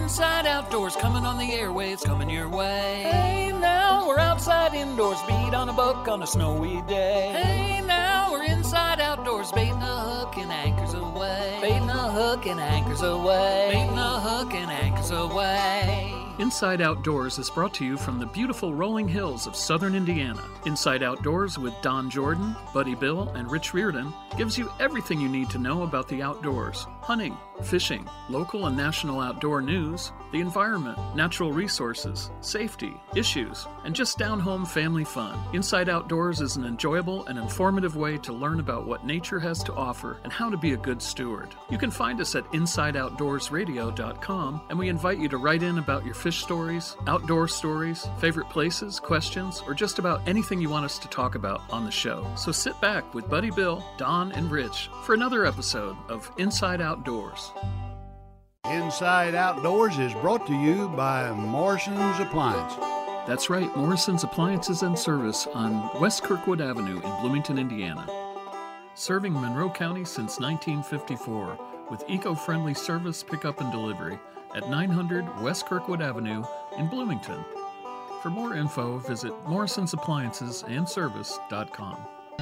Inside Outdoors, coming on the airwaves, coming your way. Hey, now we're outside indoors, beat on a book on a snowy day. Hey, now we're inside Outdoors, baiting a hook and anchors away. Baiting a hook and anchors away. Baiting a hook and anchors away. Inside Outdoors is brought to you from the beautiful rolling hills of southern Indiana. Inside Outdoors with Don Jordan, Buddy Bill, and Rich Reardon gives you everything you need to know about the outdoors: hunting, fishing, local and national outdoor news, the environment, natural resources, safety, issues, and just down-home family fun. Inside Outdoors is an enjoyable and informative way to learn about what nature has to offer and how to be a good steward. You can find us at InsideOutdoorsRadio.com, and we invite you to write in about your fish stories, outdoor stories, favorite places, questions, or just about anything you want us to talk about on the show. So sit back with Buddy Bill, Don, and Rich for another episode of Inside Outdoors. Inside Outdoors is brought to you by Morrison's Appliance. That's right, Morrison's Appliances and Service on West Kirkwood Avenue in Bloomington, Indiana. Serving Monroe County since 1954 with eco-friendly service pickup and delivery at 900 West Kirkwood Avenue in Bloomington. For more info, visit morrisonsappliancesandservice.com.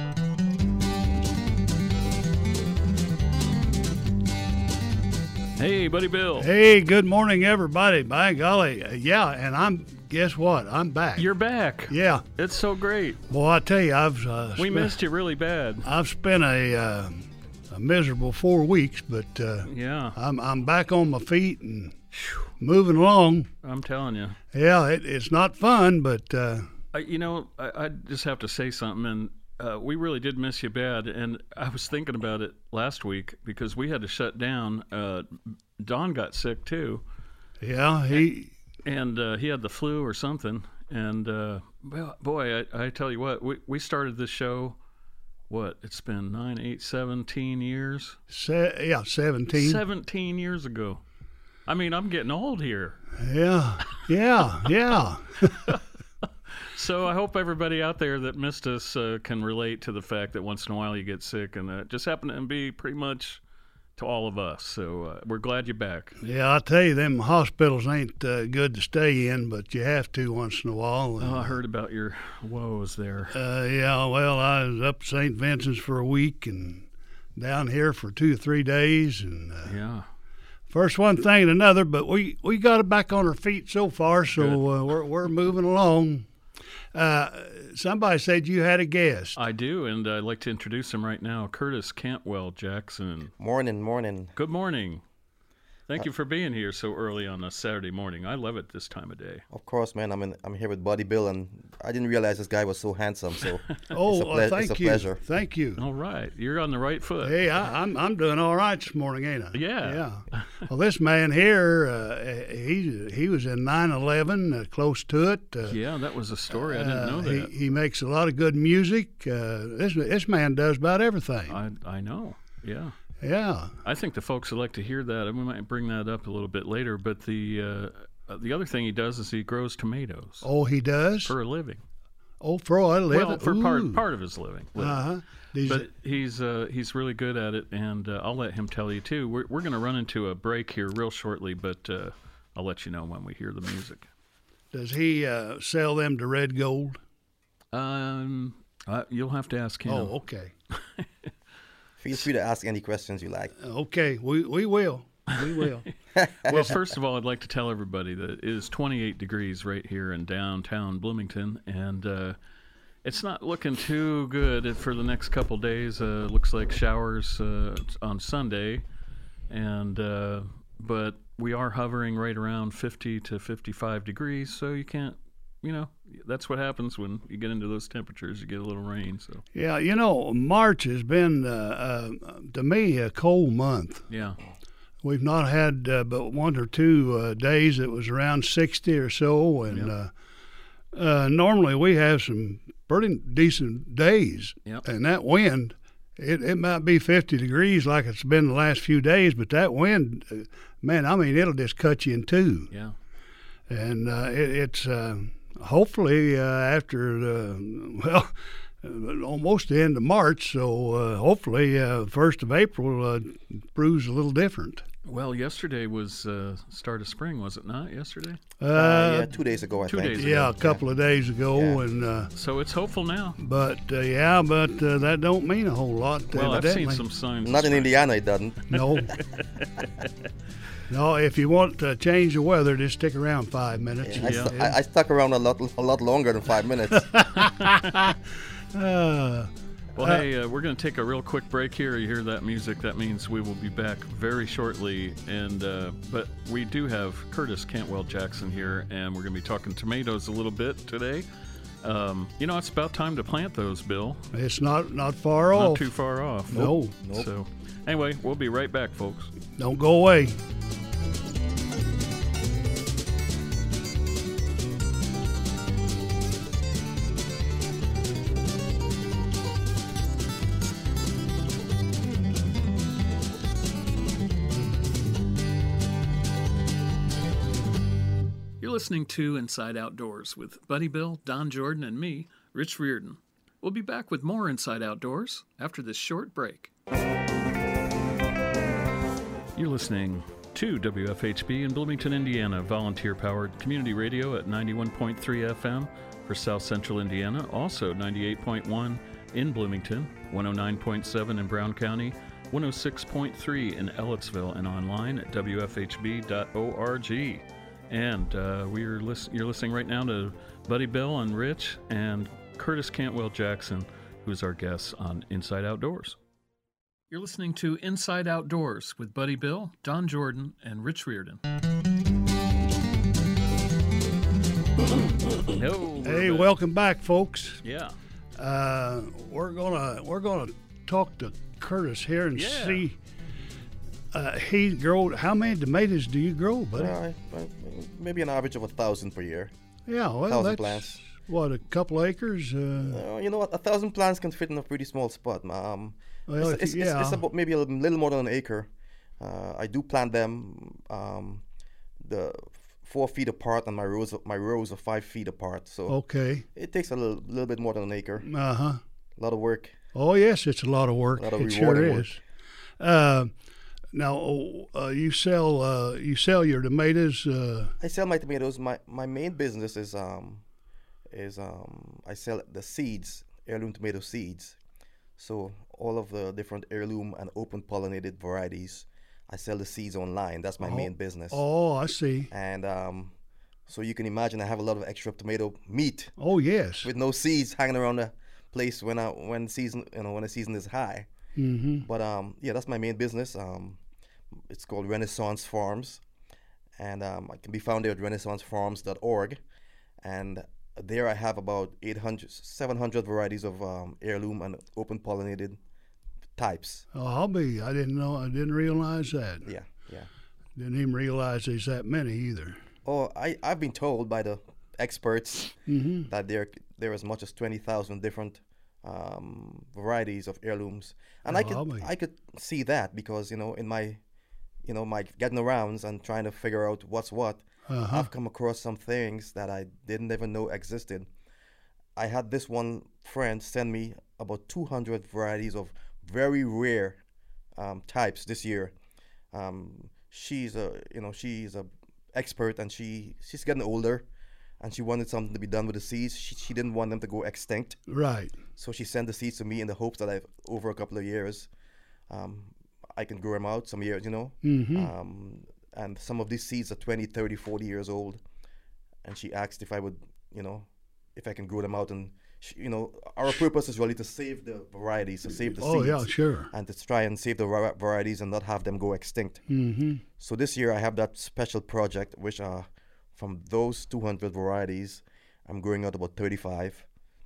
Hey, Buddy Bill. Hey, good morning, everybody. By golly, and guess what? I'm back. You're back. Yeah. It's so great. Well, I tell you, we missed you really bad. I've spent a miserable 4 weeks, but yeah, I'm back on my feet and moving along. I'm telling you. Yeah, it's not fun, but I just have to say something, and we really did miss you bad. And I was thinking about it last week because we had to shut down. Don got sick too. Yeah, he had the flu or something. And well, boy, I tell you what, we started this show. What, it's been 17 years? 17. 17 years ago. I mean, I'm getting old here. Yeah. So I hope everybody out there that missed us can relate to the fact that once in a while you get sick, and that just happened to be pretty much to all of us. So we're glad you're back. Yeah, I tell you, them hospitals ain't good to stay in, but you have to once in a while. Oh, I heard about your woes there. Yeah, well, I was up St. Vincent's for a week and down here for 2 or 3 days, and yeah. First one thing and another, but we got it back on our feet so far, so we're moving along. Somebody said you had a guest. I do, and I'd like to introduce him right now, Curtis Cantwell Jackson. Morning. Good morning. Thank you for being here so early on a Saturday morning. I love it this time of day. Of course, man. I'm here with Buddy Bill, and I didn't realize this guy was so handsome. So thank it's a you. pleasure. Thank you. All right, you're on the right foot. Hey, I'm doing all right this morning, ain't I? Yeah. Well, this man here, he was in 9/11, close to it. Yeah, that was a story. I didn't know that. He makes a lot of good music. This man does about everything. I know. Yeah. Yeah. I think the folks would like to hear that, and we might bring that up a little bit later. But the other thing he does is he grows tomatoes. Oh, he does? For a living. Oh, for a living? Well, for part of his living. Uh-huh. But he's really good at it, and I'll let him tell you, too. We're going to run into a break here real shortly, but I'll let you know when we hear the music. Does he sell them to Red Gold? You'll have to ask him. Oh, okay. Feel free to ask any questions you like. Okay, we will. We will. Well, first of all, I'd like to tell everybody that it is 28 degrees right here in downtown Bloomington, and it's not looking too good for the next couple days. Looks like showers on Sunday, and but we are hovering right around 50 to 55 degrees, so you can't, that's what happens when you get into those temperatures. You get a little rain. So yeah, March has been to me a cold month. Yeah, we've not had but 1 or 2 days that was around 60 or so, and normally we have some pretty decent days. Yep. And that wind, it might be 50 degrees like it's been the last few days, but that wind, man, I mean, it'll just cut you in two. Yeah, and it's. Hopefully after almost the end of March, so hopefully 1st of April proves a little different. Well, yesterday was start of spring, was it not? Yesterday. Yeah, 2 days ago, I 2 think. days Yeah, a couple of days ago, Yeah. and So it's hopeful now. but that don't mean a whole lot. Well, I've seen evidently. some signs. Not of in spring. Indiana, it doesn't. No. No, if you want to change the weather, just stick around 5 minutes. Yeah. I stuck around a lot longer than 5 minutes. Well, hey, we're going to take a real quick break here. You hear that music? That means we will be back very shortly. And but we do have Curtis Cantwell Jackson here, and we're going to be talking tomatoes a little bit today. It's about time to plant those, Bill. It's not far Not off. too far off. No. Nope. So, anyway, we'll be right back, folks. Don't go away. You're listening to Inside Outdoors with Buddy Bill, Don Jordan, and me, Rich Reardon. We'll be back with more Inside Outdoors after this short break. You're listening to WFHB in Bloomington, Indiana, volunteer-powered community radio at 91.3 FM for South Central Indiana, also 98.1 in Bloomington, 109.7 in Brown County, 106.3 in Ellettsville, and online at wfhb.org. And you're listening right now to Buddy Bill and Rich and Curtis Cantwell Jackson, who's our guest on Inside Outdoors. You're listening to Inside Outdoors with Buddy Bill, Don Jordan, and Rich Reardon. Hey, welcome back, folks. Yeah. We're gonna talk to Curtis here and Yeah. see. He grow. How many tomatoes do you grow, buddy? Maybe an average of 1,000 per year. Yeah, well, 1,000 that's plants. what, a couple acres. You know what? 1,000 plants can fit in a pretty small spot. Well, It's about maybe a little more than an acre. I do plant them the 4 feet apart, and my rows are 5 feet apart. So Okay. it takes a little bit more than an acre. Uh huh. A lot of work. Oh yes, it's a lot of work. A lot of It sure rewarding work. is. Now you sell your tomatoes. I sell my tomatoes. My main business is I sell the seeds, heirloom tomato seeds. So all of the different heirloom and open pollinated varieties, I sell the seeds online. That's my main business. Oh, I see. And so you can imagine I have a lot of extra tomato meat Oh yes. with no seeds hanging around the place when the season is high. Mm-hmm. But yeah, that's my main business. It's called Renaissance Farms, and I can be found there at renaissancefarms.org. And there I have about 700 varieties of heirloom and open pollinated types. Oh, I didn't know. I didn't realize that. Yeah, yeah. Didn't even realize there's that many either. Oh, I've been told by the experts Mm-hmm. that there are as much as 20,000 different varieties of heirlooms, and I could see that because in my getting arounds and trying to figure out what's what, I've come across some things that I didn't even know existed. I had this one friend send me about 200 varieties of very rare types this year. She's a expert, and she's getting older, and she wanted something to be done with the seeds. She didn't want them to go extinct. Right. So she sent the seeds to me in the hopes that over a couple of years, I can grow them out some years, Mm-hmm. And some of these seeds are 20, 30, 40 years old. And she asked if I would, if I can grow them out. And, our purpose is really to save the varieties, to save the seeds. Oh yeah, sure. And to try and save the varieties and not have them go extinct. Mm-hmm. So this year I have that special project, which from those 200 varieties, I'm growing out about 35.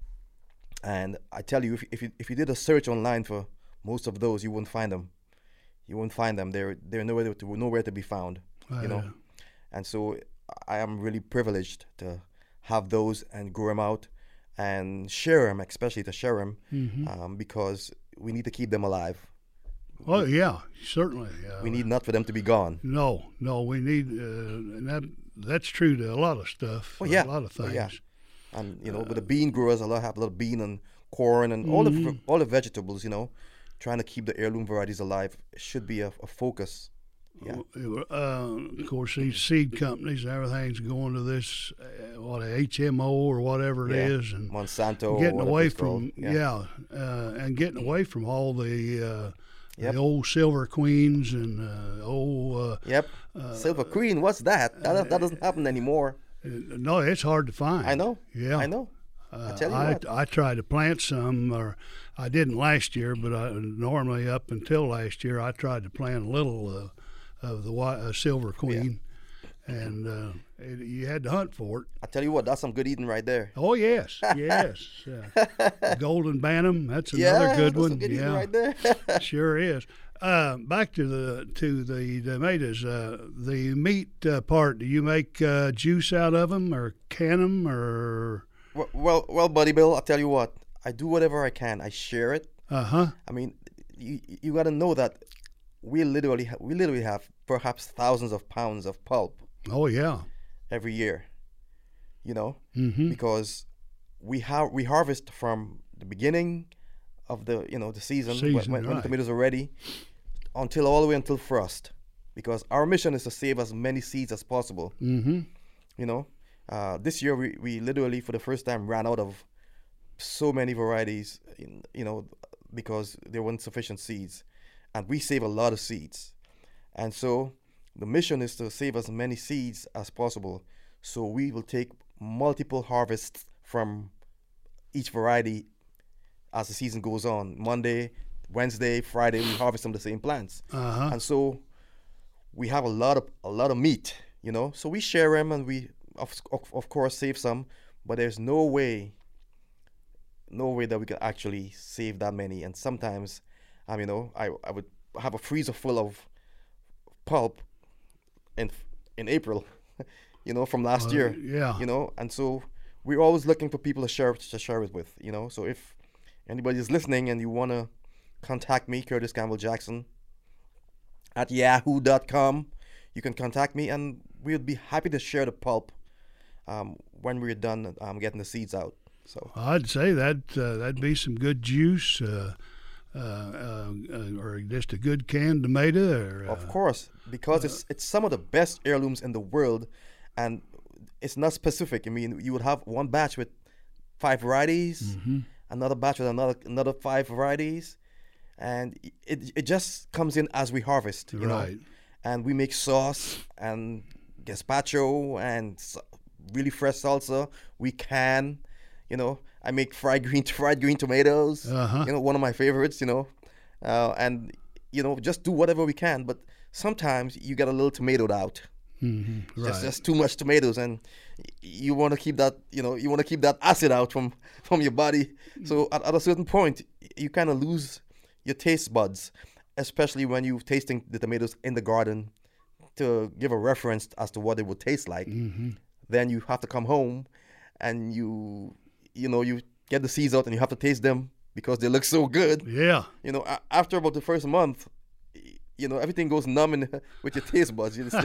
And I tell you, if you did a search online for most of those, you wouldn't find them. You won't find them. They're nowhere to be found. And so I am really privileged to have those and grow them out and share them, especially to share them, because we need to keep them alive. Oh yeah, certainly. We need not for them to be gone. No, we need, and that's true to a lot of stuff. Oh yeah, a lot of things. Oh, yeah. And with the bean growers, have a lot of bean and corn and all the vegetables. Trying to keep the heirloom varieties alive should be a focus Yeah. Of course, these seed companies and everything's going to this, HMO or whatever it is, and Monsanto, getting away from and getting away from all the old Silver Queens and old. Silver Queen. What's that? That doesn't happen anymore. No, it's hard to find. I know. Yeah, I know. I tell you what. I tried to plant some, or I didn't last year, but normally up until last year, I tried to plant a little of the Silver Queen, and you had to hunt for it. I tell you what, that's some good eating right there. Oh yes, yes. Golden Bantam, that's another good one. Some good eating right there. Sure is. Back to the tomatoes. The meat part. Do you make juice out of them, or can them, or? Well, Buddy Bill, I'll tell you what. I do whatever I can. I share it. I mean, you got to know that we literally have perhaps thousands of pounds of pulp. Oh yeah. Every year, because we harvest from the beginning of the season when the tomatoes are ready until all the way until frost, because our mission is to save as many seeds as possible. This year we literally for the first time ran out of so many varieties, because there weren't sufficient seeds, and we save a lot of seeds, and so the mission is to save as many seeds as possible. So we will take multiple harvests from each variety as the season goes on. Monday, Wednesday, Friday, we harvest from the same plants, and so we have a lot of meat. So we share them, and we of course save some, but there's no way that we can actually save that many. And sometimes, I would have a freezer full of pulp in April. From last year. Yeah. And so we're always looking for people to share it with. So if anybody's listening and you want to contact me, Curtis Campbell Jackson at yahoo.com, you can contact me, and we'll be happy to share the pulp when we're done getting the seeds out. So I'd say that'd be some good juice, or just a good canned tomato. Of course, because it's some of the best heirlooms in the world. And it's not specific. I mean, you would have one batch with 5 varieties, another batch with another 5 varieties, and it just comes in as we harvest, you know. And we make sauce and gazpacho and really fresh salsa. We can, I make fried green tomatoes. One of my favorites. And just do whatever we can. But sometimes you get a little tomatoed out. Just too much tomatoes, and you want to keep that you want to keep that acid out from your body. So at a certain point you kind of lose your taste buds, especially when you're tasting the tomatoes in the garden to give a reference as to what it would taste like. Then you have to come home and you get the seeds out and you have to taste them because they look so good. After about the first month, everything goes numb with your taste buds. It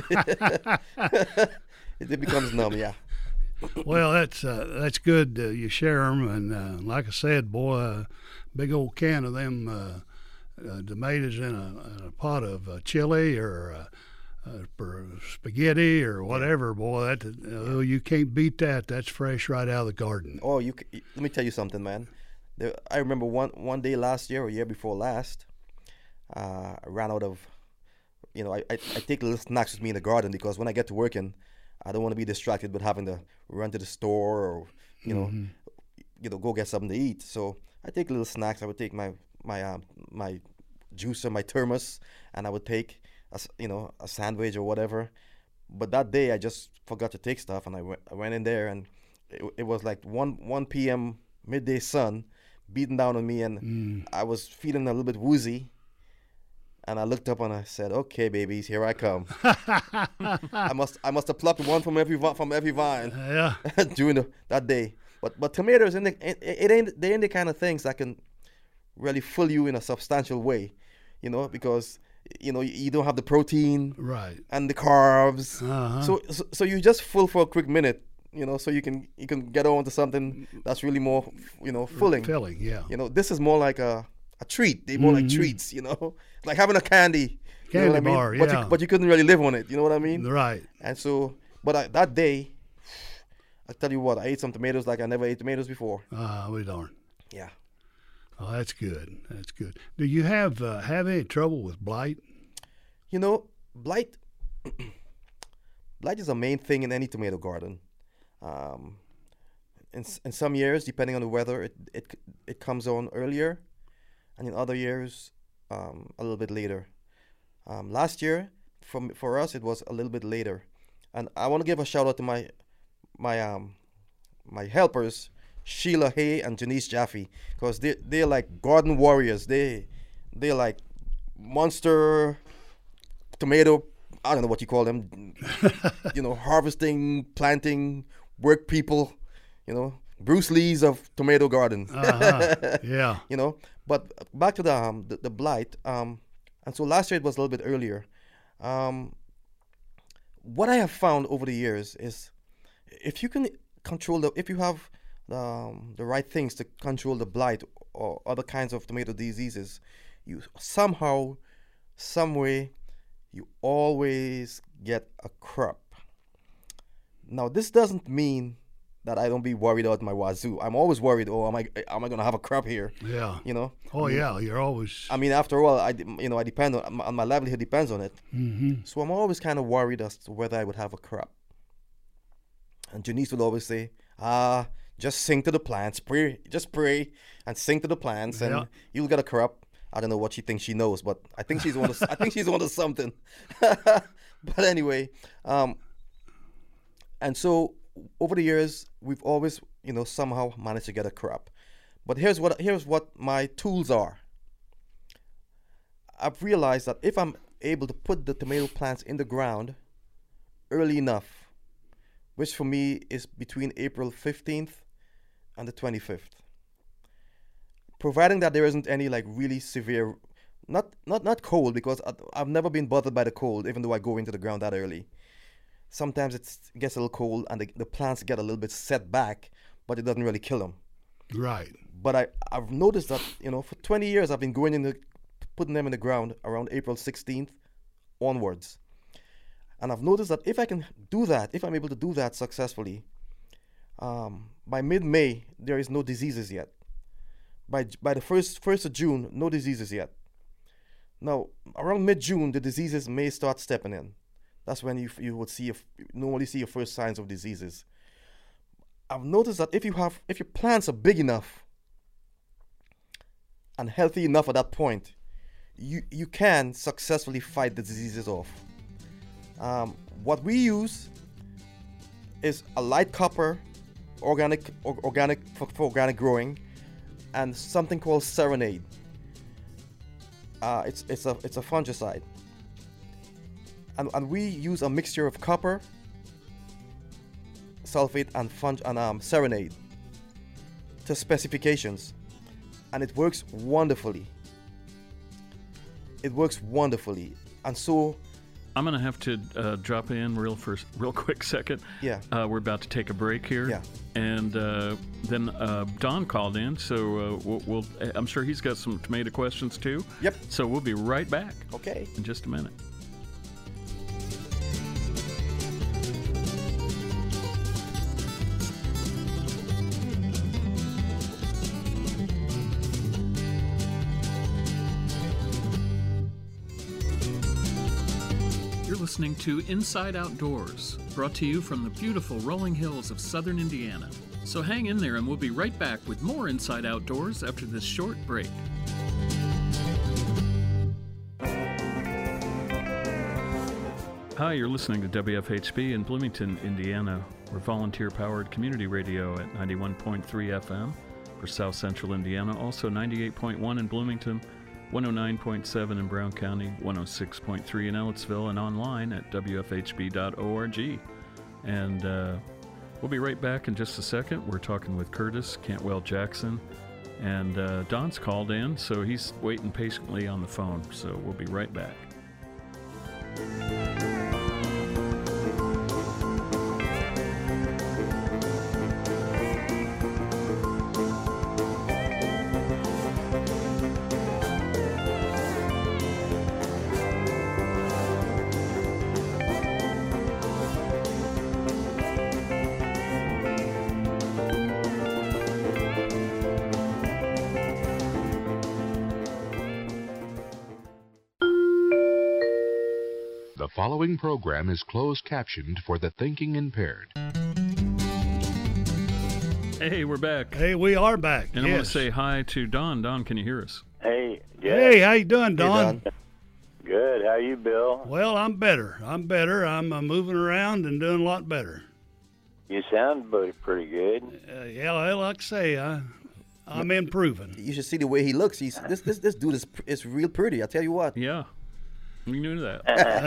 becomes numb, yeah. Well, that's good. You share them, and like I said, boy, a big old can of them tomatoes in a pot of chili or spaghetti or whatever, boy, you can't beat that. That's fresh right out of the garden. Oh, let me tell you something, man. I remember one day last year or year before last, I ran out of, I take little snacks with me in the garden because when I get to working, I don't want to be distracted with having to run to the store or, go get something to eat. So I take little snacks. I would take my juicer, my thermos, and I would take a sandwich or whatever. But that day I just forgot to take stuff, and I went in there, and it was like 1 p.m. midday sun beating down on me, and I was feeling a little bit woozy. And I looked up and I said, "Okay, babies, here I come." I must have plucked one from every vine. Yeah. During that day. But tomatoes, they ain't the kind of things that can really fill you in a substantial way, because you don't have the protein, right, and the carbs. So you're just full for a quick minute, so you can get on to something that's really more, filling. Filling, yeah. This is more like a treat. They're more like treats, like having a candy. Candy you know bar, yeah. But you couldn't really live on it. You know what I mean? Right. And so, that day, I tell you what, I ate some tomatoes like I never ate tomatoes before. We darn. Yeah. Oh, that's good. That's good. Do you have any trouble with blight? You know, blight is a main thing in any tomato garden. In some years, depending on the weather, it comes on earlier, and in other years, a little bit later. Last year, for us, it was a little bit later, and I want to give a shout out to my helpers, Sheila Hay and Janice Jaffe, because they're like garden warriors. They're like monster tomato, I don't know what you call them, harvesting, planting, work people, Bruce Lee's of tomato garden. Yeah. But back to the blight. And so last year it was a little bit earlier. What I have found over the years is if you can if you have the right things to control the blight or other kinds of tomato diseases, you somehow, some way, you always get a crop. Now, this doesn't mean that I don't be worried out my wazoo. I'm always worried. Oh, am I going to have a crop here? Yeah. Oh, yeah. You're always. I mean, after all, I depend on my livelihood depends on it. Mm-hmm. So I'm always kind of worried as to whether I would have a crop. And Janice would always say, just sing to the plants, just pray and sing to the plants, and you'll get a crop. I don't know what she thinks she knows, but I think she's on to something. But anyway, and so over the years we've always, somehow managed to get a crop. But here's what my tools are. I've realized that if I'm able to put the tomato plants in the ground early enough, which for me is between April 15th and the 25th. Providing that there isn't any like really severe, not cold, because I've never been bothered by the cold, even though I go into the ground that early. Sometimes it gets a little cold and the plants get a little bit set back, but it doesn't really kill them. Right. But I've noticed that, for 20 years I've been putting them in the ground around April 16th onwards. And I've noticed that if I can do that, if I'm able to do that successfully, by mid-May, there is no diseases yet. By the 1st of June, no diseases yet. Now, around mid-June, the diseases may start stepping in. That's when you would normally see your first signs of diseases. I've noticed that if your plants are big enough and healthy enough at that point, you can successfully fight the diseases off. What we use is a light copper, organic for organic growing, and something called Serenade. It's a fungicide, and we use a mixture of copper, sulfate, and Serenade to specifications, and it works wonderfully. And so I'm going to have to drop in real quick second. Yeah. We're about to take a break here. Yeah. And then Don called in, so we'll I'm sure he's got some tomato questions too. Yep. So we'll be right back. Okay. In just a minute. Listening to Inside Outdoors, brought to you from the beautiful rolling hills of southern Indiana. So hang in there and we'll be right back with more Inside Outdoors after this short break. Hi, you're listening to WFHB in Bloomington, Indiana. We're volunteer-powered community radio at 91.3 FM for South Central Indiana, also 98.1 in Bloomington, 109.7 in Brown County, 106.3 in Ellettsville, and online at wfhb.org. And we'll be right back in just a second. We're talking with Curtis Cantwell Jackson, and Don's called in, so he's waiting patiently on the phone. So we'll be right back. following program is closed captioned for the thinking impaired. Hey, we're back. Hey, we are back. And I want to say hi to Don. Don, can you hear us? Hey, yeah. Hey, how you doing, Don? Hey, Don. Good. How you, Bill? Well, I'm better. I'm moving around and doing a lot better. You sound pretty good. Yeah, well, like I say, I'm improving. You should see the way he looks. This dude is real pretty. I tell you what. Yeah, we knew that.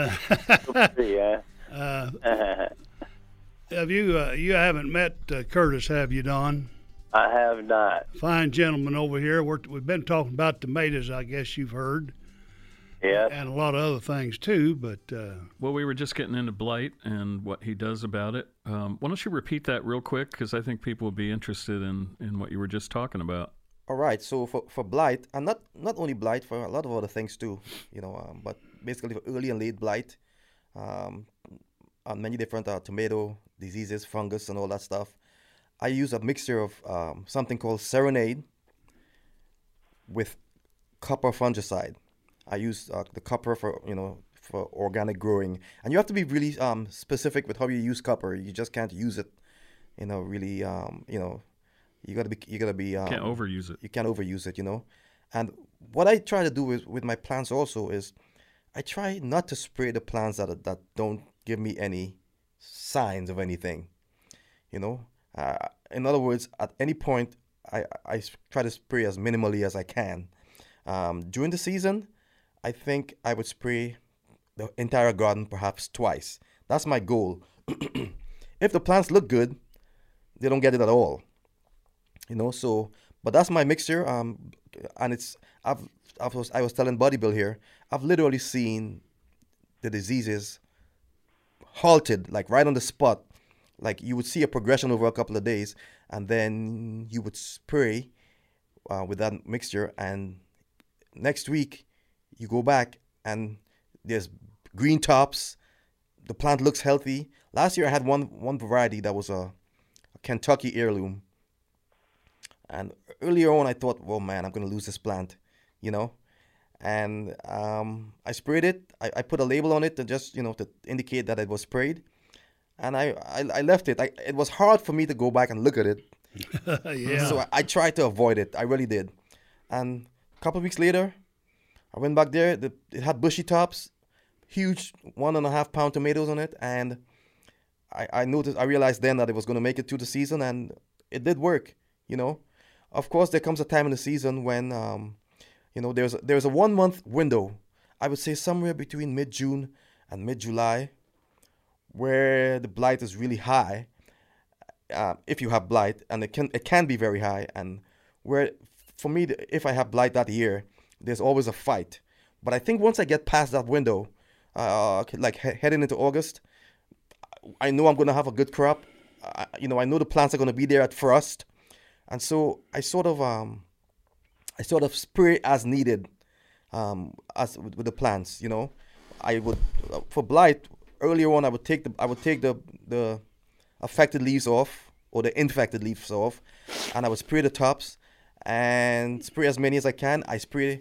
Yeah. Have you haven't met Curtis, have you, Don? I have not. Fine gentleman over here. We've been talking about tomatoes, I guess you've heard. Yeah. And a lot of other things too, but well, we were just getting into blight and what he does about it. Why don't you repeat that real quick, because I think people would be interested in what you were just talking about. All right. So for blight, and not only blight, for a lot of other things too, but basically for early and late blight, on many different tomato diseases, fungus, and all that stuff, I use a mixture of something called Serenade with copper fungicide. I use the copper for organic growing, and you have to be really specific with how you use copper. You just can't use it, really. You gotta be. Can't overuse it. You can't overuse it, And what I try to do with my plants also is, I try not to spray the plants that don't give me any signs of anything. In other words, at any point, I try to spray as minimally as I can. During the season, I think I would spray the entire garden perhaps twice. That's my goal. If the plants look good, they don't get it at all. So, but that's my mixture. And I was telling Buddy Bill here, I've literally seen the diseases halted, like right on the spot. Like you would see a progression over a couple of days, and then you would spray with that mixture, and next week you go back and there's green tops. The plant looks healthy. Last year I had one variety that was a Kentucky heirloom, and earlier on I thought, well, man, I'm gonna lose this plant, and I sprayed it. I put a label on it to just to indicate that it was sprayed, and I left it. It was hard for me to go back and look at it. Yeah. So I tried to avoid it. I really did. And a couple of weeks later, I went back there. It had bushy tops, huge 1.5 pound tomatoes on it, and I realized then that it was going to make it through the season, and it did work. Of course, there comes a time in the season when there's a 1 month window. I would say somewhere between mid-June and mid-July, where the blight is really high. If you have blight, and it can be very high, and where for me, if I have blight that year, there's always a fight. But I think once I get past that window, like heading into August, I know I'm going to have a good crop. I know the plants are going to be there at frost, and so I sort of spray as needed, as with the plants. I would for blight earlier on. I would take the affected leaves off, or the infected leaves off, and I would spray the tops and spray as many as I can. I spray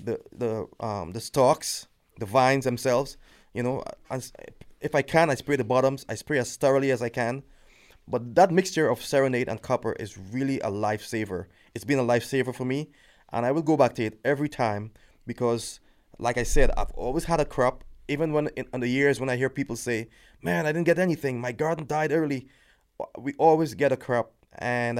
the stalks, the vines themselves, and if I can, I spray the bottoms. I spray as thoroughly as I can. But that mixture of Serenade and copper is really a lifesaver. It's been a lifesaver for me, and I will go back to it every time because, like I said, I've always had a crop. Even when in the years when I hear people say, "Man, I didn't get anything. My garden died early," we always get a crop. And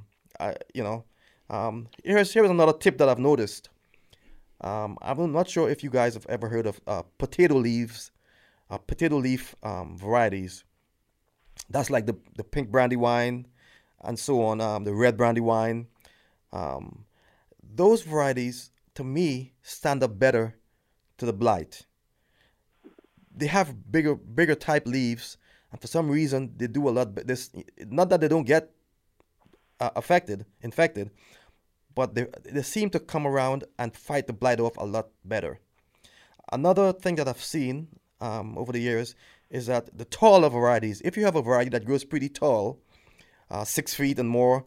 here's another tip that I've noticed. I'm not sure if you guys have ever heard of potato leaf varieties. That's like the pink brandywine and so on, the red brandywine. Those varieties, to me, stand up better to the blight. They have bigger type leaves, and for some reason they do a lot. This, not that they don't get infected, but they seem to come around and fight the blight off a lot better. Another thing that I've seen over the years is that the taller varieties, if you have a variety that grows pretty tall, 6 feet and more,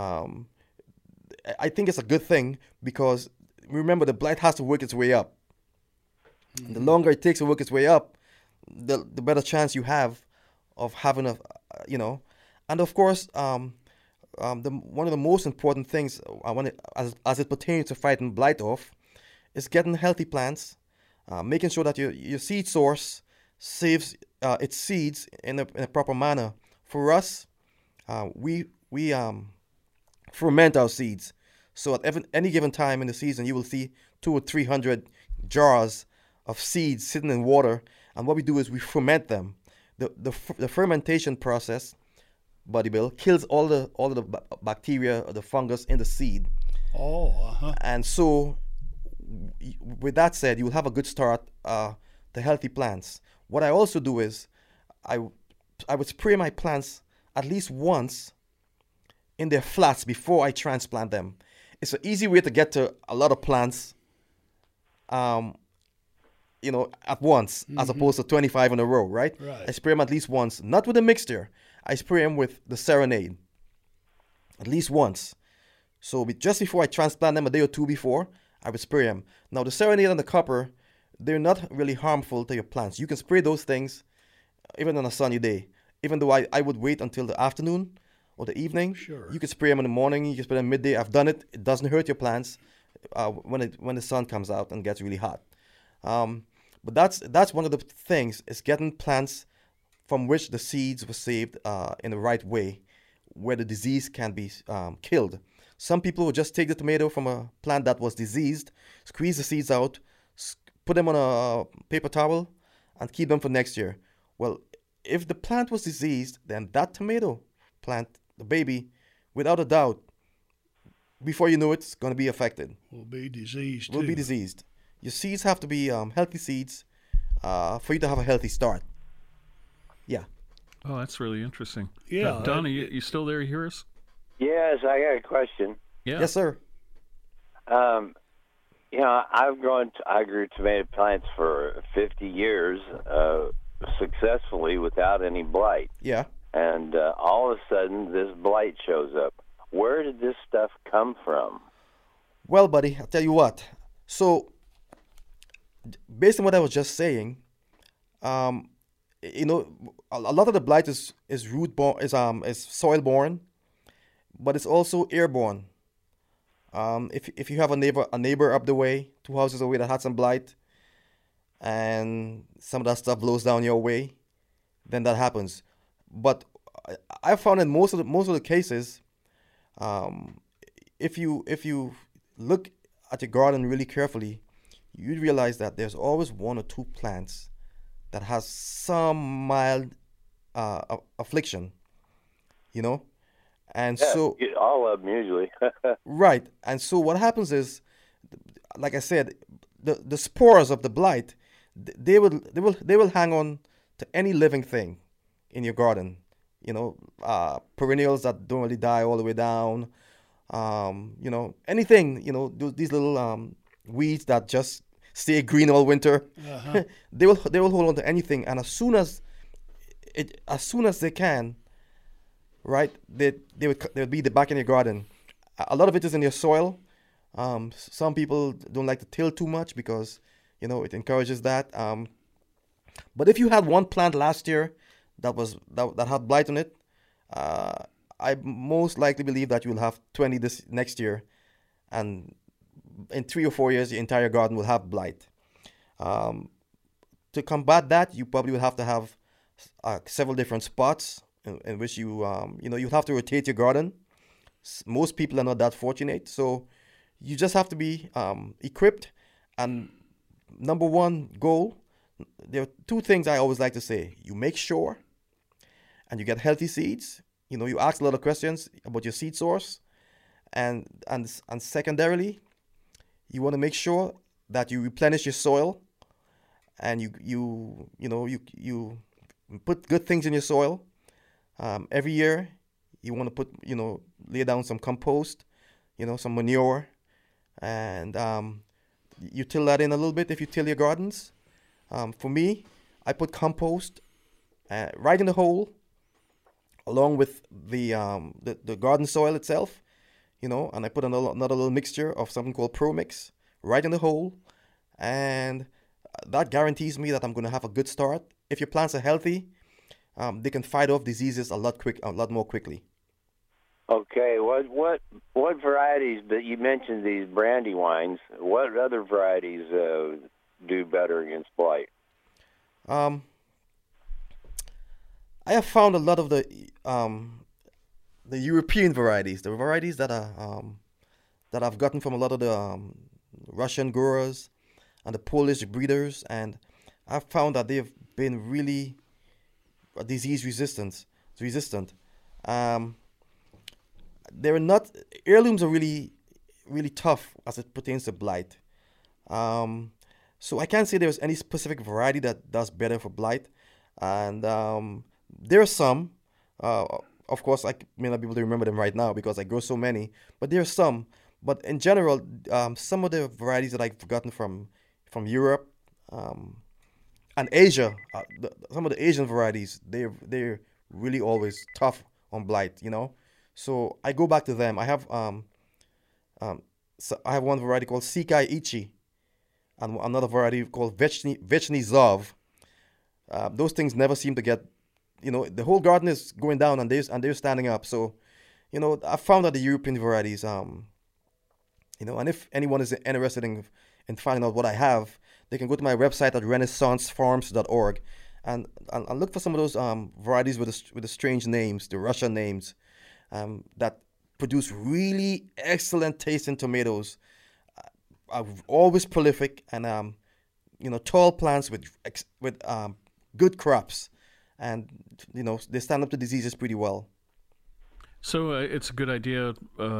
I think it's a good thing, because remember, the blight has to work its way up. Mm-hmm. The longer it takes to work its way up, the better chance you have of having a, you know, and of course, one of the most important things as it pertains to fighting blight off is getting healthy plants, making sure that your seed source saves its seeds in a proper manner. For us, we ferment our seeds. So at any given time in the season, you will see 200 or 300 jars of seeds sitting in water, and what we do is we ferment them. The fermentation process, Buddy Bill, kills all of the bacteria or the fungus in the seed. Oh, uh-huh. And so, with that said, you will have a good start to healthy plants. What I also do is, I would spray my plants at least once in their flats before I transplant them. It's an easy way to get to a lot of plants, you know, at once, as opposed to 25 in a row, right? Right. I spray them at least once, not with a mixture. I spray them with the Serenade, at least once. So just before I transplant them, a day or two before, I would spray them. Now, the Serenade and the copper, they're not really harmful to your plants. You can spray those things even on a sunny day. Even though I would wait until the afternoon or the evening. Sure. You can spray them in the morning, you can spray them midday. I've done it. It doesn't hurt your plants when the sun comes out and gets really hot. But that's one of the things, is getting plants from which the seeds were saved in the right way, where the disease can be killed. Some people will just take the tomato from a plant that was diseased, squeeze the seeds out, put them on a paper towel, and keep them for next year. Well, if the plant was diseased, then that tomato plant, the baby, without a doubt, before you know it, it's going to be affected. Will be diseased too. Will be diseased. Your seeds have to be healthy seeds for you to have a healthy start. Yeah. Oh, that's really interesting. Yeah. Donna, you still there? You hear us? Yes, I got a question. Yeah. Yes, sir. You know, I grew tomato plants for 50 years successfully without any blight. Yeah. And all of a sudden, this blight shows up. Where did this stuff come from? Well, buddy, I'll tell you what. So, based on what I was just saying, you know, a lot of the blight is root-borne, is soil-borne, but it's also airborne. If you have a neighbor up the way, 2 houses away, that had some blight, and some of that stuff blows down your way, then that happens. But I found in most of the cases, if you look at your garden really carefully, you realize that there's always 1 or 2 plants that has some mild affliction, you know, and Yeah, so all of them usually. right. And so what happens is, like I said, the spores of the blight, they will hang on to any living thing in your garden. You know, perennials that don't really die all the way down. You know, anything. You know, these little weeds that just stay green all winter. Uh-huh. they will hold on to anything, and as soon as they can, right, they'll be back in your garden. A lot of it is in your soil. Some people don't like to till too much because, you know, it encourages that. But if you had one plant last year that had blight on it, I most likely believe that you will have 20 this next year, and in 3 or 4 years, your entire garden will have blight. To combat that, you probably will have to have several different spots in which you have to rotate your garden. Most people are not that fortunate, so you just have to be equipped. And number one goal, there are 2 things I always like to say. You make sure, and you get healthy seeds. You know, you ask a lot of questions about your seed source, and secondarily, you want to make sure that you replenish your soil, and you put good things in your soil. Every year, you want to lay down some compost, some manure, and you till that in a little bit if you till your gardens. For me, I put compost right in the hole, along with the garden soil itself, and I put another little mixture of something called Pro Mix right in the hole, and that guarantees me that I'm going to have a good start if your plants are healthy, they can fight off diseases a lot more quickly. Okay, what varieties that you mentioned, these Brandywines? What other varieties do better against blight? I have found a lot of the European varieties, the varieties that are that I've gotten from a lot of the Russian growers and the Polish breeders, and I've found that they've been really disease resistant. Heirlooms are really tough as it pertains to blight. So I can't say there's any specific variety that does better for blight, and there are some. Of course, I may not be able to remember them right now because I grow so many, but there are some. But in general, some of the varieties that I've gotten from Europe and Asia, some of the Asian varieties, they're really always tough on blight, you know. So I go back to them. I have one variety called Sikai Ichi, and another variety called Vechny Zov. Those things never seem to get, you know, the whole garden is going down and they're standing up. So, you know, I found that the European varieties, you know, and if anyone is interested in finding out what I have, they can go to my website at renaissancefarms.org and look for some of those varieties with the strange names, the Russian names, that produce really excellent tasting tomatoes. Are always prolific and you know, tall plants with good crops, and you know, they stand up to diseases pretty well. So it's a good idea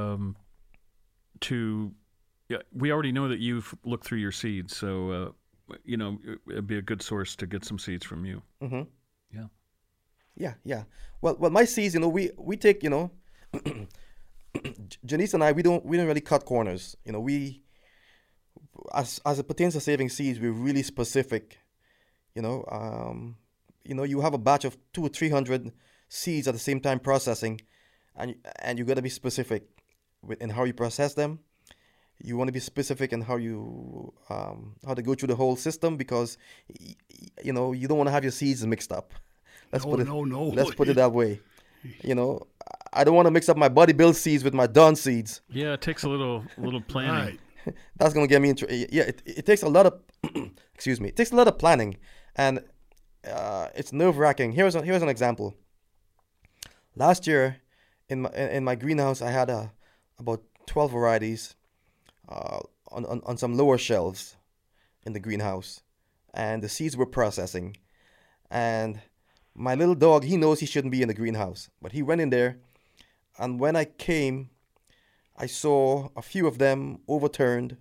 we already know that you've looked through your seeds, so you know, it'd be a good source to get some seeds from you. Mm-hmm. Yeah. Well, my seeds, you know, we take, you know, Janice and I, we don't really cut corners. You know, we, as it pertains to saving seeds, we're really specific. You know, you have a batch of 200 or 300 seeds at the same time processing, and you got to be specific in how you process them. You want to be specific in how you how to go through the whole system, because you know, you don't want to have your seeds mixed up. Let's put it that way. You know, I don't want to mix up my Buddy Bill seeds with my Don seeds. Yeah, it takes a little planning. Right. That's gonna get me into it takes a lot of excuse me. It takes a lot of planning, and it's nerve-wracking. Here's an example. Last year, in my greenhouse, I had about 12 varieties on some lower shelves in the greenhouse, and the seeds were processing. And my little dog, he knows he shouldn't be in the greenhouse, but he went in there, and when I came, I saw a few of them overturned,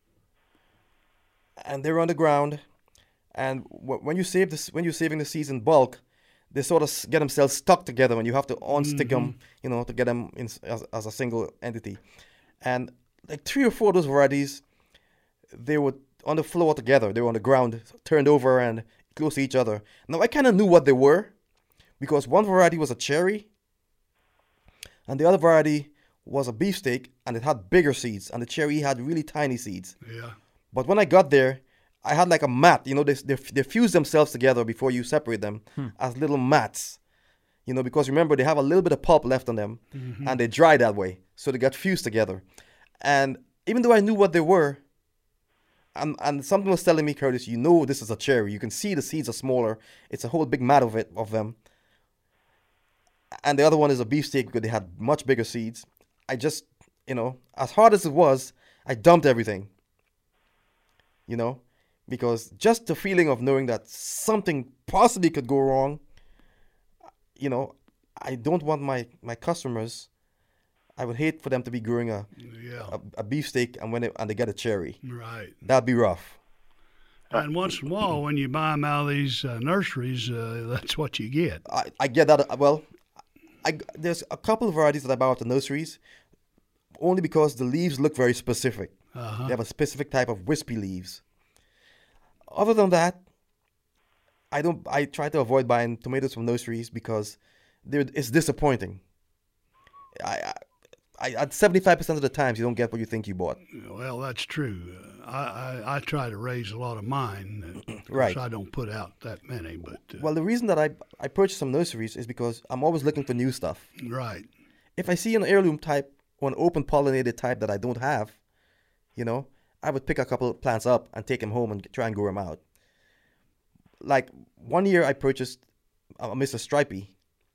and they're on the ground. And when you're saving the seeds in bulk, they sort of get themselves stuck together, and you have to unstick them, you know, to get them in as a single entity. And like 3 or 4 of those varieties, they were on the floor together. They were on the ground, turned over and close to each other. Now, I kind of knew what they were, because one variety was a cherry, and the other variety was a beefsteak, and it had bigger seeds, and the cherry had really tiny seeds. Yeah. But when I got there, I had like a mat. You know, they fuse themselves together before you separate them as little mats. You know, because remember, they have a little bit of pulp left on them, and they dry that way, so they got fused together. And even though I knew what they were, and something was telling me, Curtis, you know this is a cherry. You can see the seeds are smaller. It's a whole big mat of them. And the other one is a beefsteak because they had much bigger seeds. I just, you know, as hard as it was, I dumped everything. You know, because just the feeling of knowing that something possibly could go wrong, you know, I don't want my customers, I would hate for them to be growing a beefsteak and they get a cherry. Right. That'd be rough. And once in a while, when you buy them out of these nurseries, that's what you get. I get that. Well, there's a couple of varieties that I buy out the nurseries, only because the leaves look very specific. Uh-huh. They have a specific type of wispy leaves. Other than that, I try to avoid buying tomatoes from nurseries because it's disappointing. at 75% of the times you don't get what you think you bought. Well, that's true. I try to raise a lot of mine. Right. So I don't put out that many. But well, the reason that I purchased some nurseries is because I'm always looking for new stuff. Right. If I see an heirloom type or an open pollinated type that I don't have, I would pick a couple of plants up and take them home and try and grow them out. Like 1 year I purchased a Mr. Stripey.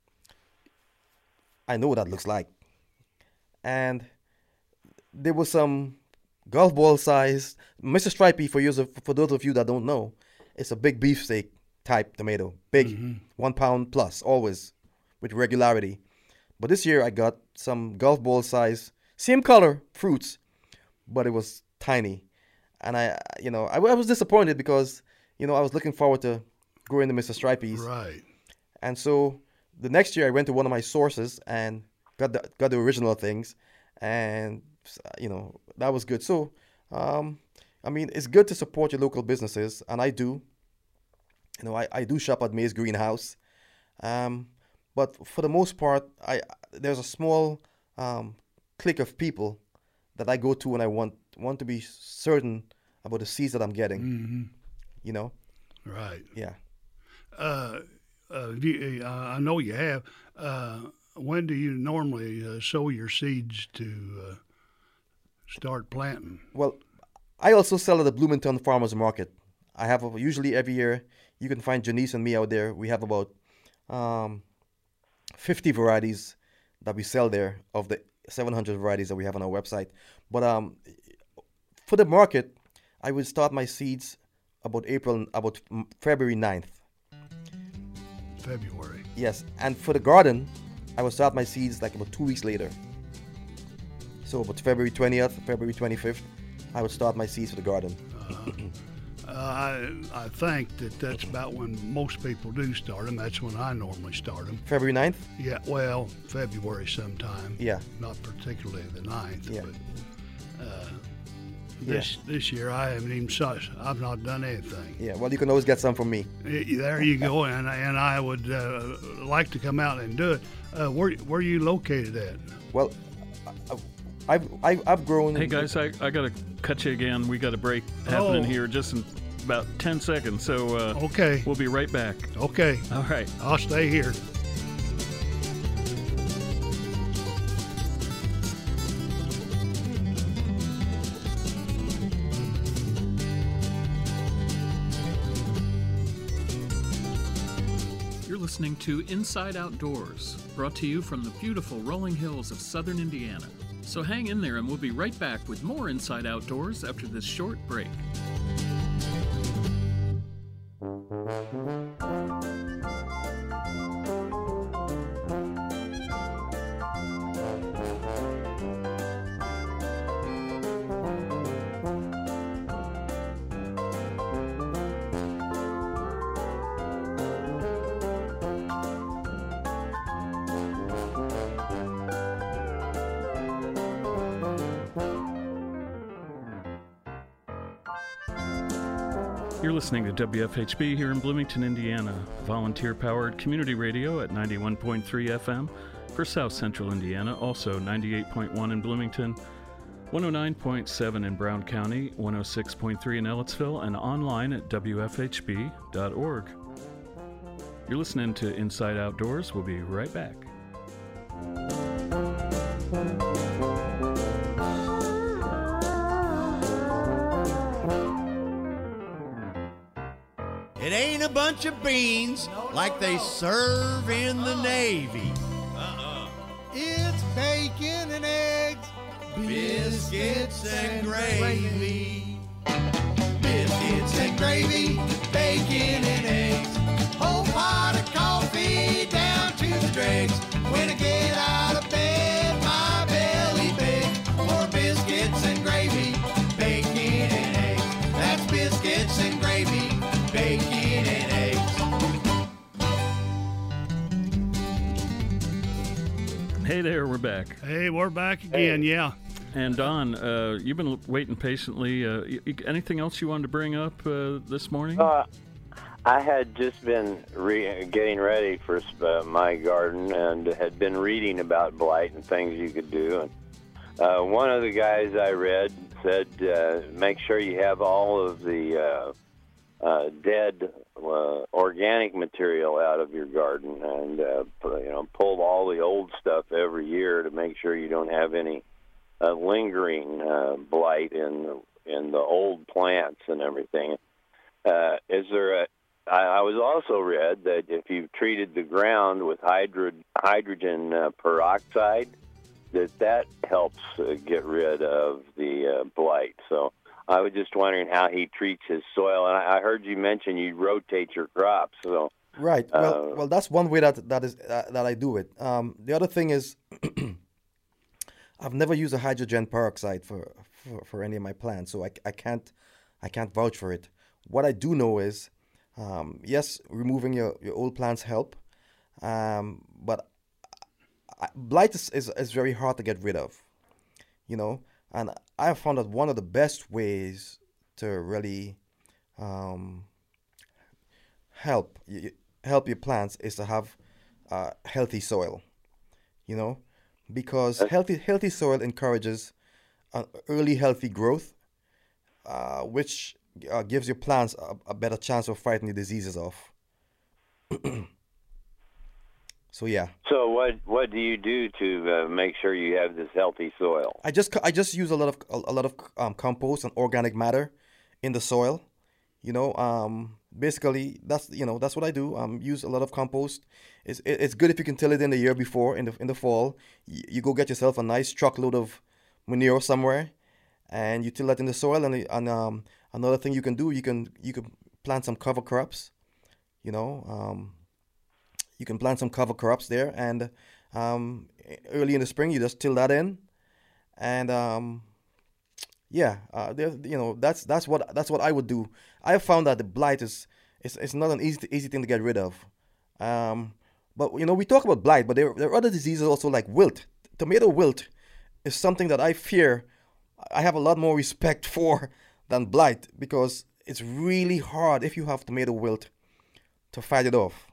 I know what that looks like. And there was some golf ball size. Mr. Stripey, for those of you that don't know, it's a big beefsteak type tomato. Big, 1 pound plus, always, with regularity. But this year I got some golf ball size, same color fruits, but it was tiny. And I was disappointed because, I was looking forward to growing the Mr. Stripeys. Right. And so the next year I went to one of my sources and got the original things, and that was good. So it's good to support your local businesses, and I do. I do shop at May's Greenhouse, but for the most part, there's a small clique of people that I go to when I want to be certain about the seeds that I'm getting. Right. Yeah. I know you have. When do you normally sow your seeds to start planting? Well, I also sell at the Bloomington Farmers Market. I have usually every year. You can find Janice and me out there. We have about 50 varieties that we sell there of the 700 varieties that we have on our website. But for the market, I would start my seeds about February 9th. February. Yes, and for the garden, I would start my seeds like about 2 weeks later. So about February 20th, February 25th, I would start my seeds for the garden. I think that's about when most people do start them. That's when I normally start them. February 9th? Yeah, well, February sometime. Yeah. Not particularly the 9th. Yeah. But this year I haven't even I've not done anything. Yeah, well, you can always get some from me. There you go, and I would like to come out and do it. Where are you located at? Well, I've grown. Hey guys, I got to cut you again. We got a break happening here just in about 10 seconds. So okay, we'll be right back. Okay. All right. I'll stay here. Listening to Inside Outdoors, brought to you from the beautiful rolling hills of southern Indiana. So hang in there and we'll be right back with more Inside Outdoors after this short break. You're listening to WFHB here in Bloomington, Indiana, volunteer-powered community radio at 91.3 FM for South Central Indiana, also 98.1 in Bloomington, 109.7 in Brown County, 106.3 in Ellettsville, and online at WFHB.org. You're listening to Inside Outdoors. We'll be right back. It ain't a bunch of beans like they serve in the Navy. It's bacon and eggs, biscuits and gravy. Biscuits and gravy, bacon and eggs. Whole pot of coffee down to the dregs. When I get out of bed, my belly begs for biscuits and gravy, bacon and eggs. That's biscuits and gravy, bacon and eggs. Hey there, we're back. Hey, we're back again, yeah. And Don, you've been waiting patiently. Anything else you wanted to bring up this morning? I had just been getting ready for my garden and had been reading about blight and things you could do. One of the guys I read said make sure you have all of the dead organic material out of your garden, and pull all the old stuff every year to make sure you don't have any lingering blight in the old plants and everything. Is there I was also read that if you've treated the ground with hydrogen peroxide, that helps get rid of the blight. So I was just wondering how he treats his soil. And I heard you mention you rotate your crops. So right. Well, that's one way that I do it. The other thing is, I've never used a hydrogen peroxide for any of my plants, so I can't vouch for it. What I do know is, yes, removing your old plants help, but blight is very hard to get rid of, and I have found that one of the best ways to really help your plants is to have healthy soil, because healthy soil encourages early healthy growth, which gives your plants a better chance of fighting the diseases off. So yeah. So what do you do to make sure you have this healthy soil? I just use a lot of compost and organic matter in the soil. Basically that's what I do. Use a lot of compost. It's good if you can till it in the year before in the fall. You go get yourself a nice truckload of manure somewhere, and you till that in the soil. And another thing you can do, you can plant some cover crops. You can plant some cover crops there, and early in the spring you just till that in, and that's what I would do. I have found that the blight is not an easy thing to get rid of. But we talk about blight, but there are other diseases also, like wilt. Tomato wilt is something that I fear. I have a lot more respect for than blight, because it's really hard if you have tomato wilt to fight it off.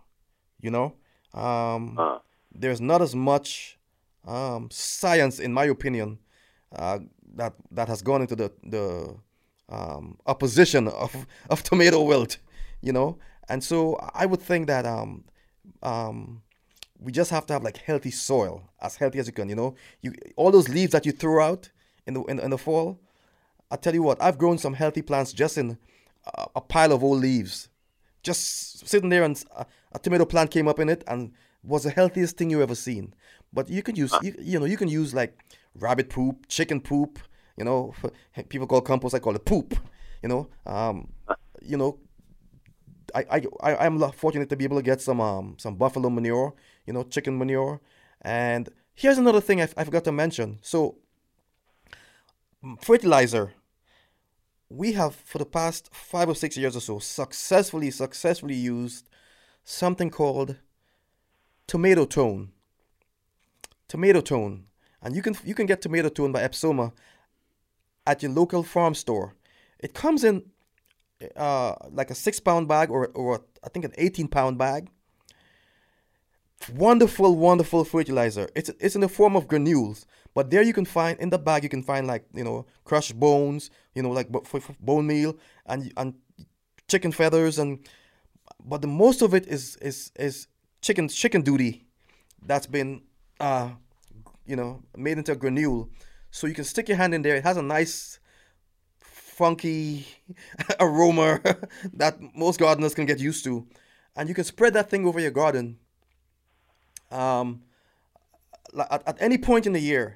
There's not as much science, in my opinion, that has gone into the opposition of tomato wilt, and so I would think that we just have to have like healthy soil, as healthy as you can. You all those leaves that you throw out in the fall. I tell you what, I've grown some healthy plants just in a pile of old leaves, just sitting there, and a tomato plant came up in it and was the healthiest thing you ever seen. But you can use you can use like rabbit poop, chicken poop. People call compost, I call it poop. I'm fortunate to be able to get some buffalo manure, chicken manure. And here's another thing I forgot to mention. So fertilizer. We have, for the past 5 or 6 years or so, successfully used something called tomato tone. Tomato tone, and you can get tomato tone by Epsoma at your local farm store. It comes in like a 6-pound bag, or I think an 18-pound bag. Wonderful fertilizer. It's in the form of granules. But there you can find, in the bag, you can find like, crushed bones, like for bone meal, and chicken feathers, but the most of it is chicken duty that's been made into a granule. So you can stick your hand in there. It has a nice funky aroma that most gardeners can get used to, and you can spread that thing over your garden at any point in the year.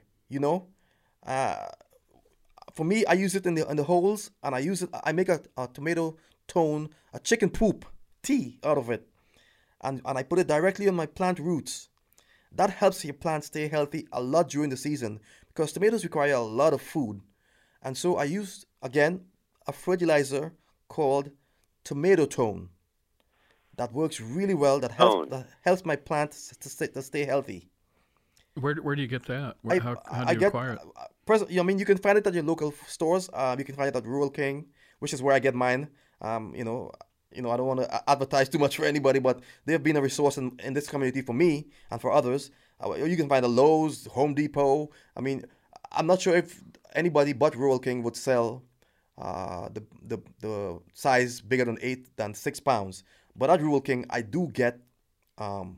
For me, I use it in the holes, and I make a tomato tone, a chicken poop tea out of it, and I put it directly on my plant roots. That helps your plant stay healthy a lot during the season, because tomatoes require a lot of food. And so I use, again, a fertilizer called tomato tone that works really well, that helps my plants to stay healthy. Where do you get that? How do you acquire it? You can find it at your local stores. You can find it at Rural King, which is where I get mine. I don't want to advertise too much for anybody, but they've been a resource in this community for me and for others. You can find a Lowe's, Home Depot. I'm not sure if anybody but Rural King would sell the size bigger than 6 pounds. But at Rural King, I do get the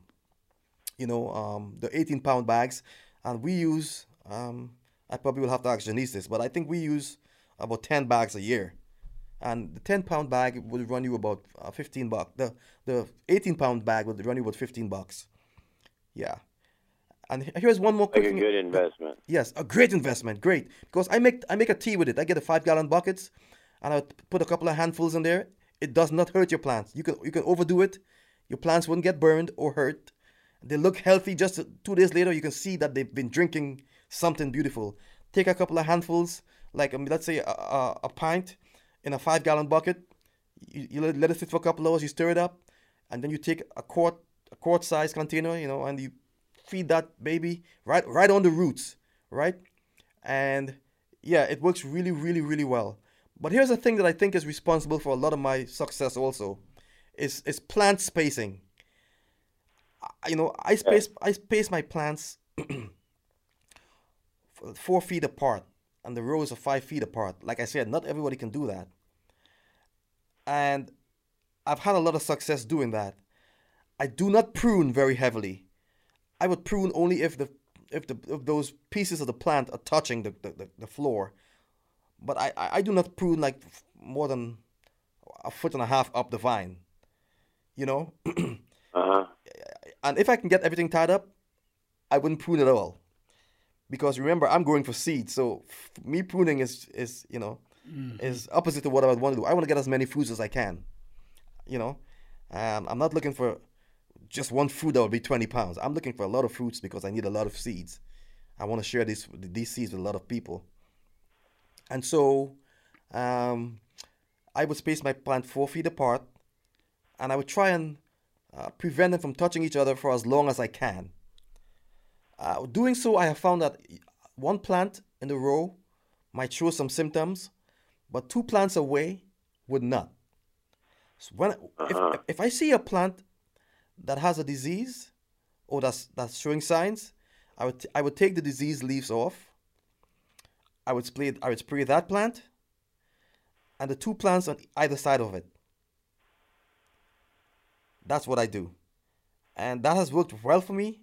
18-pound bags, and we use I probably will have to ask Janice this, but I think we use about 10 bags a year. And the 10-pound bag would run you about $15. The 18-pound bag would run you about $15. Yeah. And here's one more quick thing. A good investment. Yes, a great investment. Great. Because I make a tea with it. I get a 5-gallon buckets, and I put a couple of handfuls in there. It does not hurt your plants. You can overdo it. Your plants wouldn't get burned or hurt. They look healthy. Just 2 days later, you can see that they've been drinking something beautiful. Take a couple of handfuls, like let's say a pint in a 5-gallon bucket. You let it sit for a couple hours. You stir it up, and then you take a quart-size container, and you feed that baby right on the roots, right? And yeah, it works really, really, really well. But here's the thing that I think is responsible for a lot of my success also, is plant spacing. I space my plants 4 feet apart, and the rows are 5 feet apart. Like I said, not everybody can do that. And I've had a lot of success doing that. I do not prune very heavily. I would prune only if those pieces of the plant are touching the floor. But I do not prune like more than 1.5 feet up the vine. Uh-huh. And if I can get everything tied up, I wouldn't prune at all. Because remember, I'm going for seeds, so me pruning is opposite to what I would want to do. I want to get as many fruits as I can. I'm not looking for just one fruit that would be 20 pounds. I'm looking for a lot of fruits because I need a lot of seeds. I want to share these seeds with a lot of people. And so I would space my plant 4 feet apart, and I would try and prevent them from touching each other for as long as I can. Doing so, I have found that one plant in the row might show some symptoms, but 2 plants away would not. So if I see a plant that has a disease or that's showing signs, I would take the diseased leaves off. I would spray that plant and the 2 plants on either side of it. That's what I do, and that has worked well for me.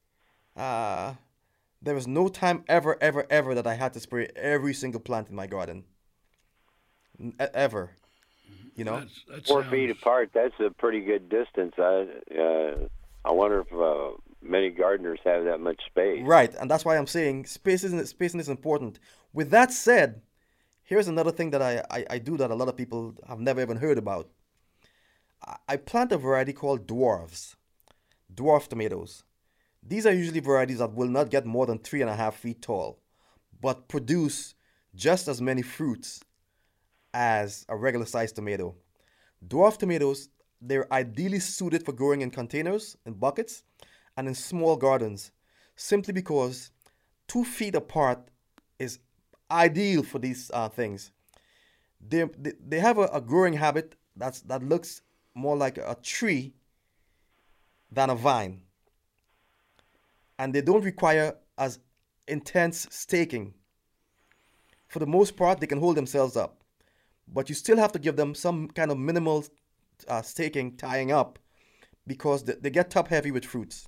There was no time ever that I had to spray every single plant in my garden. Ever. That 4 feet apart, that's a pretty good distance. I wonder if many gardeners have that much space. Right, and that's why I'm saying spacing is important. With that said, here's another thing that I do that a lot of people have never even heard about. I plant a variety called dwarf tomatoes. These are usually varieties that will not get more than 3.5 feet tall, but produce just as many fruits as a regular sized tomato. Dwarf tomatoes, they're ideally suited for growing in containers, in buckets, and in small gardens, simply because 2 feet apart is ideal for these things. They have a growing habit that looks more like a tree than a vine. And they don't require as intense staking. For the most part, they can hold themselves up. But you still have to give them some kind of minimal staking, tying up, because they get top heavy with fruits.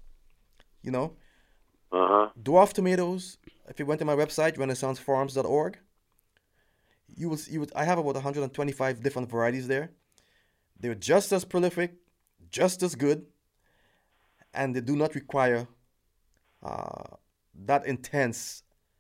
Dwarf tomatoes, if you went to my website, renaissancefarms.org, I have about 125 different varieties there. They're just as prolific, just as good, and they do not require that intense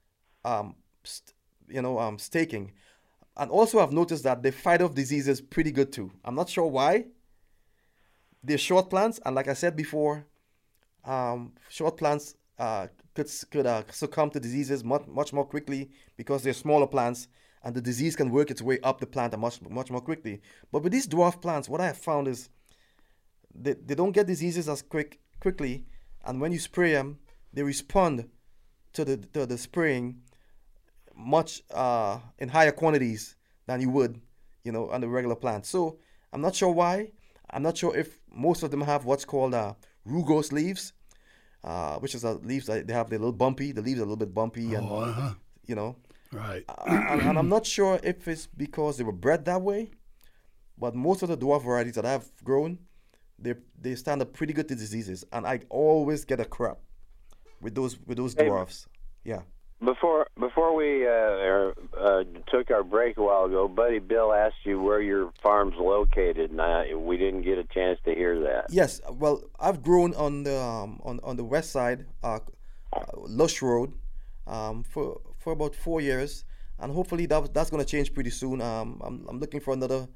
staking. And also I've noticed that they fight off diseases pretty good too. I'm not sure why. They're short plants, and like I said before, short plants could succumb to diseases much more quickly because they're smaller plants, and the disease can work its way up the plant much more quickly. But with these dwarf plants, what I have found is they don't get diseases as quickly, and when you spray them, they respond to the spraying much in higher quantities than you would, on the regular plant. So I'm not sure why. I'm not sure if most of them have what's called rugose leaves, which is leaves that they have the leaves are a little bit bumpy, and you know. Right. And I'm not sure if it's because they were bred that way, but most of the dwarf varieties that I've grown, they stand up pretty good to diseases, and I always get a crop with those dwarfs. Yeah. Before we took our break a while ago, Buddy Bill asked you where your farm's located, and we didn't get a chance to hear that. Yes, well, I've grown on the west side, Lush Road, for about 4 years, and hopefully that's going to change pretty soon. I'm looking for another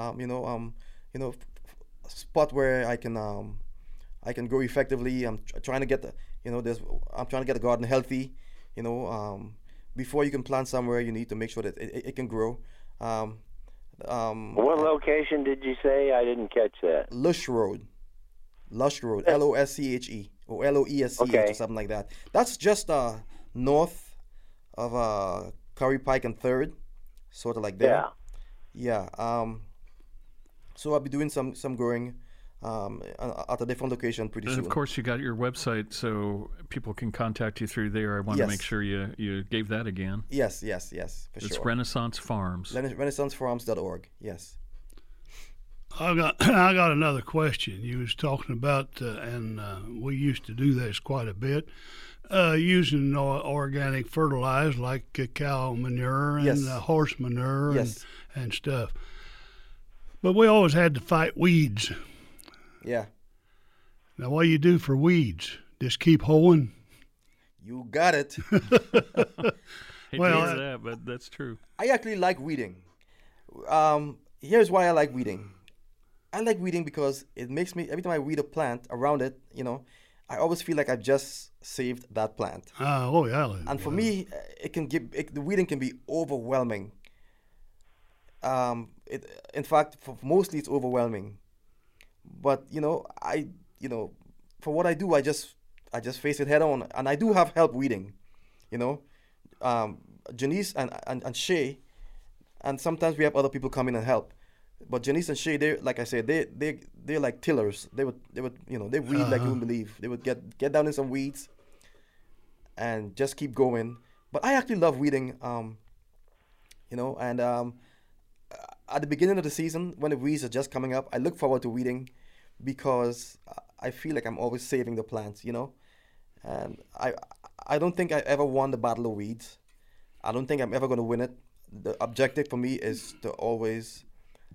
spot where I can grow effectively. I'm trying to get I'm trying to get the garden healthy. Before you can plant somewhere, you need to make sure that it can grow. What location did you say? I didn't catch that. Lush Road, Loschche or Loesch or something like that. That's just north of Curry Pike and 3rd, sort of like there. Yeah. So I'll be doing some growing at a different location pretty soon. And of course, you got your website, so people can contact you through there. I want to make sure you gave that again. Yes, for sure. It's Renaissance Farms. RenaissanceFarms.org. Yes. I got another question. You was talking about, and we used to do this quite a bit, using organic fertilizer like cow manure and horse manure and stuff. But we always had to fight weeds. Yeah. Now, what do you do for weeds? Just keep hoeing? You got it. Well, that, but that's true. I actually like weeding. Here's why I like weeding. I like weeding because it makes me, every time I weed a plant around it, I always feel like I've just saved that plant. Oh, yeah. And for me, the weeding can be overwhelming. In fact, mostly it's overwhelming. But for what I do, I just face it head on, and I do have help weeding, Janice and Shay, and sometimes we have other people come in and help. But Janice and Shay, they like I said, they're like tillers. They would they weed like you wouldn't believe. They would get down in some weeds, and just keep going. But I actually love weeding, and at the beginning of the season, when the weeds are just coming up, I look forward to weeding because I feel like I'm always saving the plants, And I don't think I ever won the battle of weeds. I don't think I'm ever going to win it. The objective for me is to always,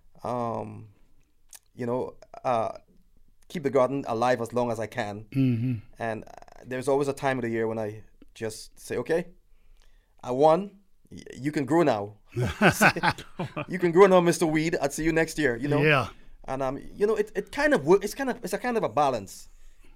keep the garden alive as long as I can. Mm-hmm. And there's always a time of the year when I just say, okay, I won. You can grow now. You can grow now, Mr. Weed. I'll see you next year. Yeah. And it kind of works. It's a kind of a balance.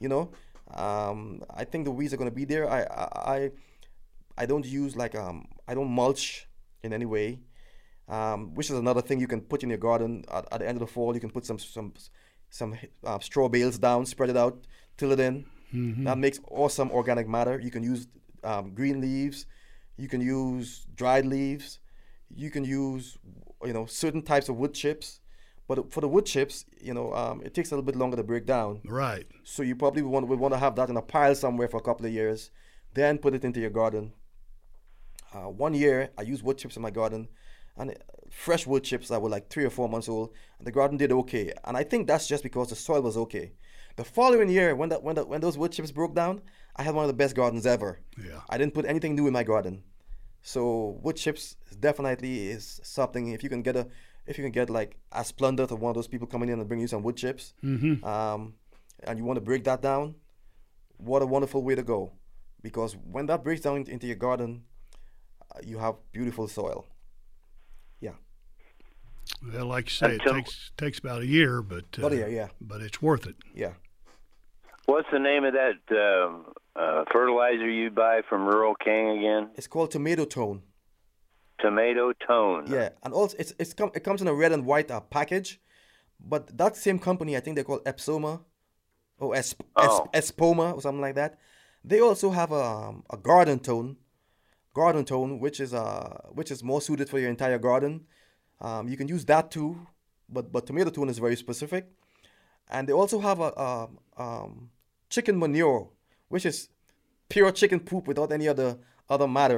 I think the weeds are going to be there. I don't use I don't mulch in any way, which is another thing you can put in your garden. At the end of the fall, you can put some straw bales down, spread it out, till it in. Mm-hmm. That makes awesome organic matter. You can use green leaves. You can use dried leaves. You can use, certain types of wood chips. But for the wood chips, it takes a little bit longer to break down. Right. So you probably would want to have that in a pile somewhere for a couple of years, then put it into your garden. 1 year, I used wood chips in my garden, and fresh wood chips that were like 3 or 4 months old, and the garden did okay. And I think that's just because the soil was okay. The following year, when those wood chips broke down, I had one of the best gardens ever. Yeah. I didn't put anything new in my garden. So wood chips definitely is something. If you can get like a Splendor to one of those people coming in and bring you some wood chips, mm-hmm. And you want to break that down, what a wonderful way to go. Because when that breaks down into your garden, you have beautiful soil. Yeah. Well, like you say, it takes about a year, but but it's worth it. Yeah. What's the name of that fertilizer you buy from Rural King again? It's called Tomato Tone. Tomato Tone. Yeah, and also it comes in a red and white package, but that same company, I think they're called Epsoma, or Espoma or something like that. They also have a garden tone, which is more suited for your entire garden. You can use that too, but Tomato Tone is very specific. And they also have a chicken manure, which is pure chicken poop without any other matter.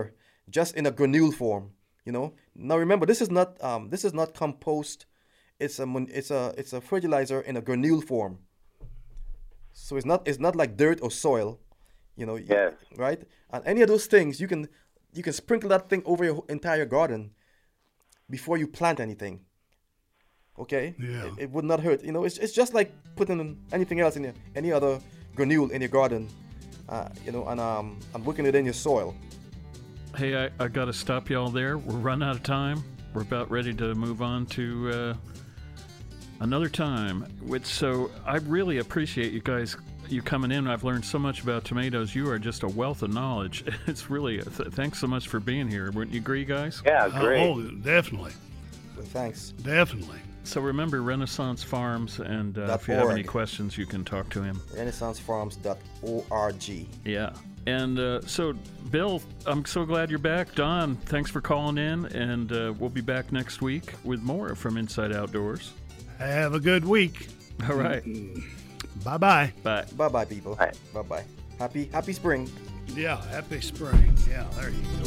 just in a granule form. Now remember, this is not compost. It's a fertilizer in a granule form. So it's not like dirt or soil, Yes. right? And any of those things, you can sprinkle that thing over your entire garden before you plant anything. Okay? Yeah. It would not hurt. It's just like putting anything else in any other granule in your garden, and working it in your soil. Hey, I got to stop y'all there. We're running out of time. We're about ready to move on to another time. So I really appreciate you coming in. I've learned so much about tomatoes. You are just a wealth of knowledge. It's really, thanks so much for being here. Wouldn't you agree, guys? Yeah, great. Oh, definitely. Thanks. Definitely. So remember Renaissance Farms, and if you have any questions, you can talk to him. RenaissanceFarms.org. Yeah. And so, Bill, I'm so glad you're back. Don, thanks for calling in, and we'll be back next week with more from Inside Outdoors. Have a good week. All right. Bye-bye. Bye. Bye-bye, people. Bye. Bye-bye. Happy spring. Yeah, happy spring. Yeah, there you go.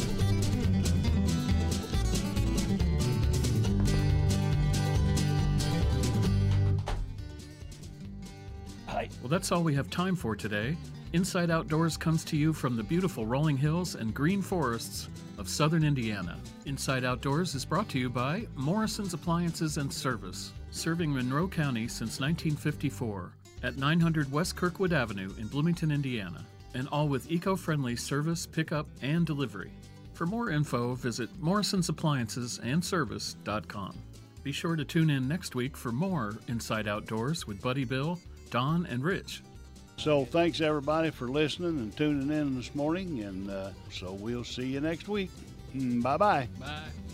Well, that's all we have time for today. Inside Outdoors comes to you from the beautiful rolling hills and green forests of southern Indiana. Inside Outdoors is brought to you by Morrison's Appliances and Service, serving Monroe County since 1954 at 900 West Kirkwood Avenue in Bloomington, Indiana, and all with eco-friendly service, pickup, and delivery. For more info, visit morrisonsappliancesandservice.com. Be sure to tune in next week for more Inside Outdoors with Buddy Bill, Don, and Rich. So thanks everybody for listening and tuning in this morning, and so we'll see you next week. Bye-bye. Bye.